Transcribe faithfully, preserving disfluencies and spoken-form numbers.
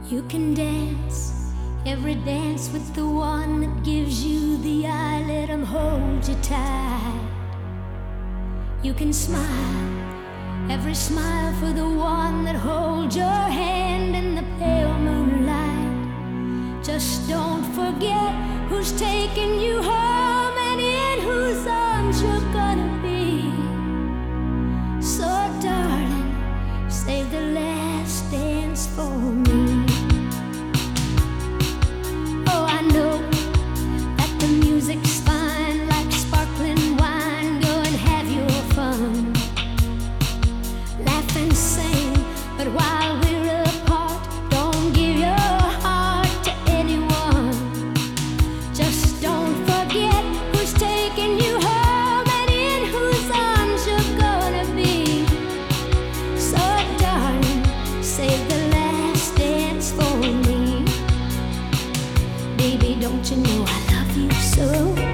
You can dance every dance with the one that gives you the eye. Let him hold you tight. You can smile every smile for the one that holds your hand in the pale moonlight. Just don't forget who's taking you home and in whose arms you're gonna be. So darling, save the last dance for me. Music's fine, like sparkling wine. Go and have your fun, laugh and sing. But while we're apart, don't give your heart to anyone. Just don't forget who's taking you home and in whose arms you're gonna be. So darling, save the last dance for me. Baby, don't you know I love you so?